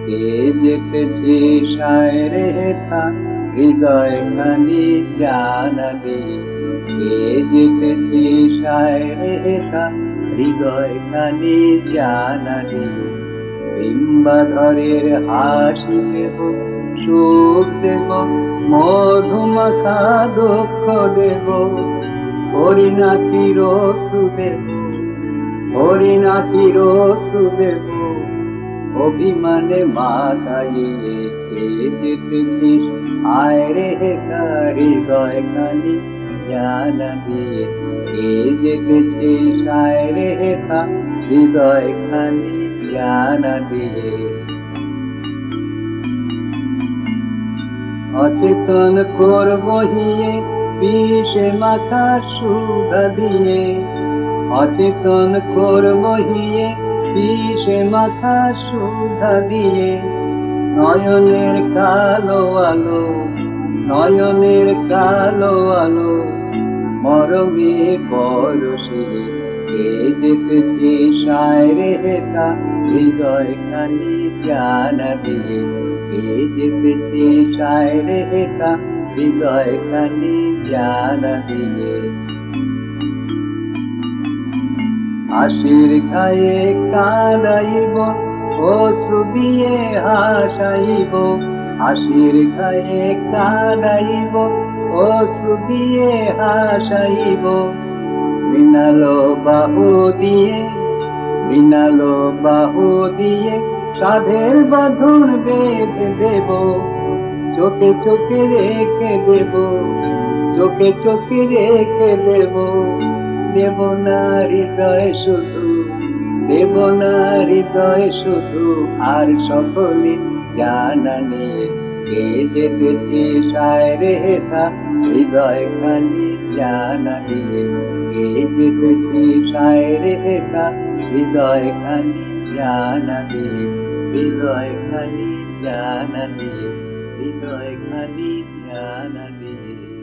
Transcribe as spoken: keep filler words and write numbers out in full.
কে যেতেছে সায়রে থা হৃদয় খানি জানা দিয়ে, কে যেতেছে সায়রে থা হৃদয় খানি জানা দিয়ে। বিম্বাধরের হাসি দেব, সুখ দেব, মধুমাখা দুঃখ দেব, হরিণাক্ষীর অশ্রু দেব, হরিণাক্ষীর অশ্রু দেব, অভিমানে মাথাইয়ে। কে যেতেছিস আয় রে হৃদয় খানি জানা দিয়ে, কে যেতেছিস আয় রে হৃদয় খানি জানা দিয়ে। অচেতন করব হিয়ে বিষে মাখা সুধা দিয়ে, অচেতন করব হিয়ে বিষে মাখা সুধা দিয়ে। নয়নের কালো আলো, নয়নের কালো আলো, মরমে পরশিয়ে। কে যেতেছে সায়রে থা হৃদয় খানি জানা দিয়ে, কে যেতেছে সায়রে থা হৃদয় খানি জানা দিয়ে। হাসির গায়ে কাঁদাইব, অশ্রু দিয়ে হাসাইব, হাসির গায়ে কাঁদাইব, অশ্রু দিয়ে হাসাইব। মৃণালো বাহু দিয়ে, মৃণালো বাহু দিয়ে সাধের বাঁধন বেঁধে দেব, চোখে চোখে রেখে দেব, চোখে চোখে রেখে দেব। দেব না হৃদয় শুধু, দেব না হৃদয় শুধু, আর সকলে জানা নিয়ে। কে যেতেছে সায়রে থা হৃদয় খানি জানা দিয়ে, কে যেতেছে সায়রে থা হৃদয় খানি জানা দিয়ে, হৃদয় খানি জানা দিয়ে, হৃদয় খানি জানা দিয়ে।